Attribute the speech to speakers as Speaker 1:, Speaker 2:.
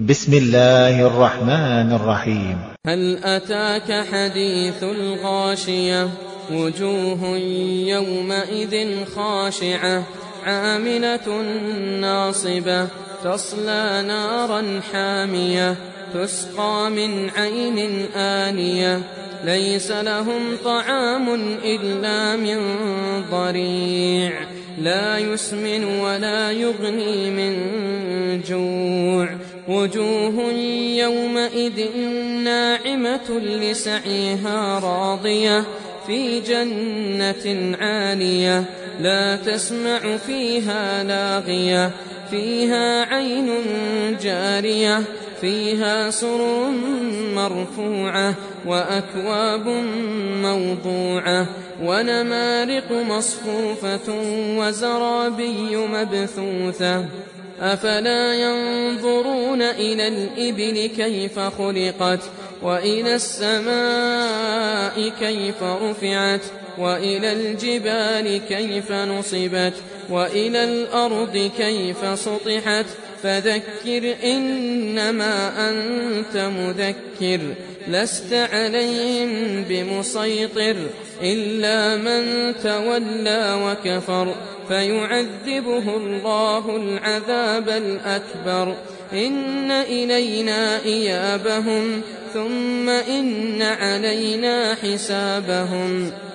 Speaker 1: بسم الله الرحمن الرحيم.
Speaker 2: هل أتاك حديث الغاشية وجوه يومئذ خاشعة عاملة ناصبة تصلى نارا حامية تسقى من عين آنية ليس لهم طعام إلا من ضريع لا يسمن ولا يغني من جوع وجوه يومئذ ناعمة لسعيها راضية في جنة عالية لا تسمع فيها لاغية فيها عين جارية فيها سرر مرفوعة وأكواب موضوعة ونمارق مصفوفة وزرابي مبثوثة أفلا ينظرون إلى الإبل كيف خلقت وإلى السماء كيف رفعت وإلى الجبال كيف نصبت وإلى الأرض كيف سطحت فذكر إنما أنت مذكر لست عليهم بمسيطر إلا من تولى وكفر فيعذبه الله العذاب الأكبر إن إلينا إيابهم ثم إن علينا حسابهم.